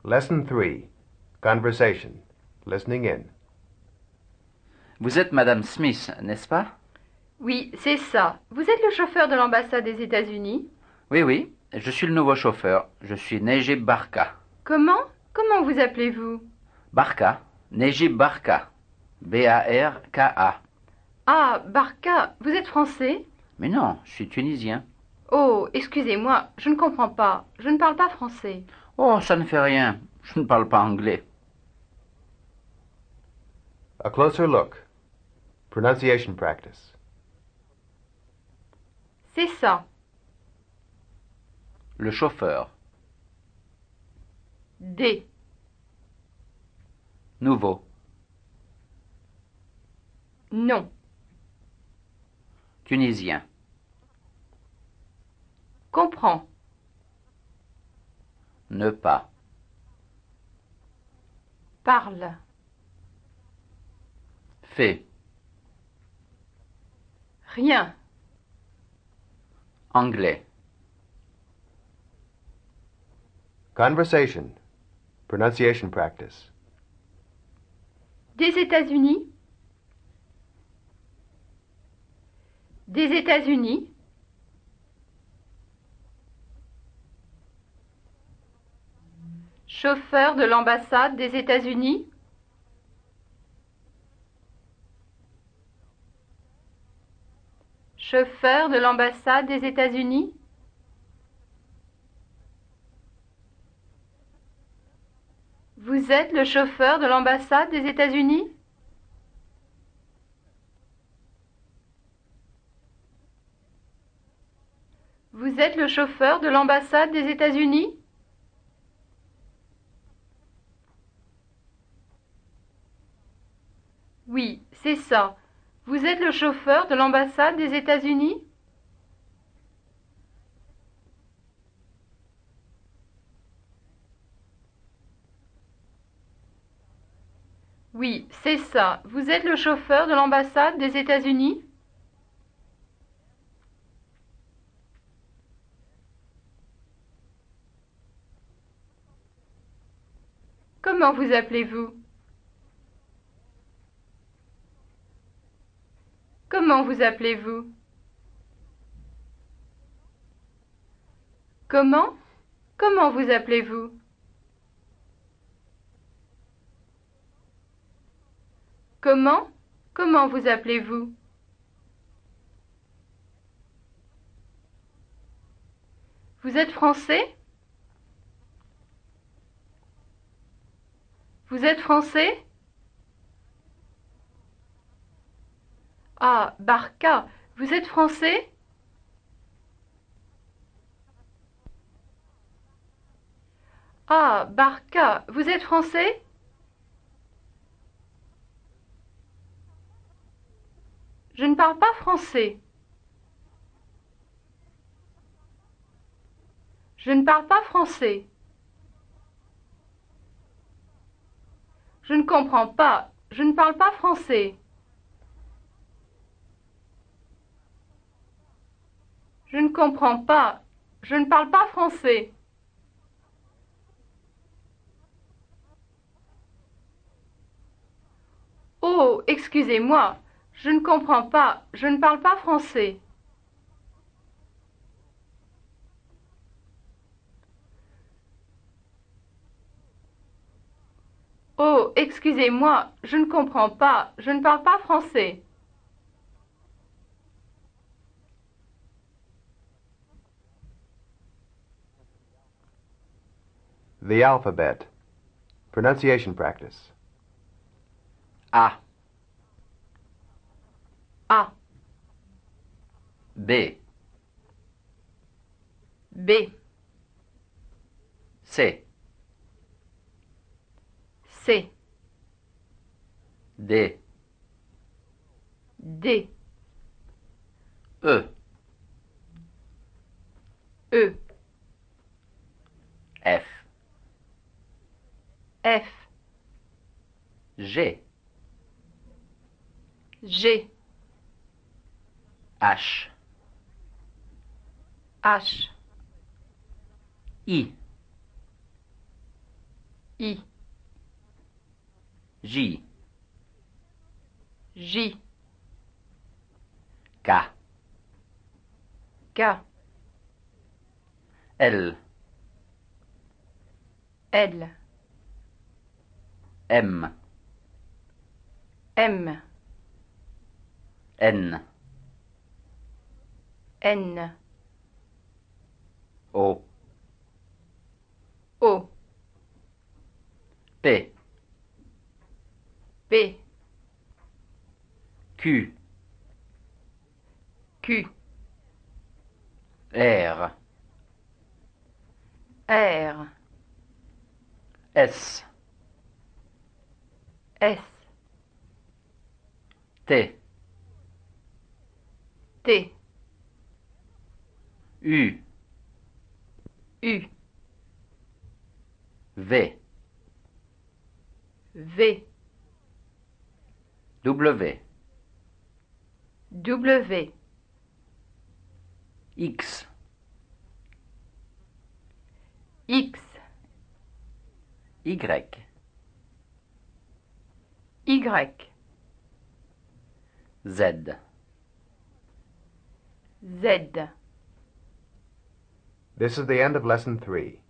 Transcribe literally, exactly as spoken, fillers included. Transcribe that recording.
Lesson three. Conversation. Listening in. Vous êtes Madame Smith, n'est-ce pas? Oui, c'est ça. Vous êtes le chauffeur de l'ambassade des États-Unis? Oui, oui, je suis le nouveau chauffeur. Je suis Najib Barka. Comment? Comment vous appelez-vous? Barka, Najib Barka. B A R K A. Ah, Barka, vous êtes français? Mais non, je suis tunisien. Oh, excusez-moi, je ne comprends pas. Je ne parle pas français. Oh, ça ne fait rien. Je ne parle pas anglais. A closer look. Pronunciation practice. C'est ça. Le chauffeur. D. Nouveau. Non. Tunisien. Comprends. Ne pas. Parle. Fait. Rien. Anglais. Conversation. Pronunciation practice. Des États-Unis? Des États-Unis? Chauffeur de l'ambassade des États-Unis? Chauffeur de l'ambassade des États-Unis? Vous êtes le chauffeur de l'ambassade des États-Unis? Vous êtes le chauffeur de l'ambassade des États-Unis? Oui, c'est ça. Vous êtes le chauffeur de l'ambassade des États-Unis? Oui, c'est ça. Vous êtes le chauffeur de l'ambassade des États-Unis? Comment vous appelez-vous? Comment vous appelez-vous? Comment? Comment vous appelez-vous? Comment? Comment vous appelez-vous? Vous êtes français? Vous êtes français? Ah, Barka, vous êtes français? Ah, Barka, vous êtes français? Je ne parle pas français. Je ne parle pas français. Je ne comprends pas. Je ne parle pas français. Je ne comprends pas. Je ne parle pas français. Oh, excusez-moi. Je ne comprends pas. Je ne parle pas français. Oh, excusez-moi. Je ne comprends pas. Je ne parle pas français. The alphabet. Pronunciation practice. A. A. B. B. C. C. D. D. E. E. F. F. G. G. H. H. I. I, J, J, K, K, L, L, M, M, N, N, O, O, P, P, Q, Q, R, R, S, S, T, T, U, U, V, V, W, W, X, X, Y, Y, Z. Z. This is the end of Lesson three.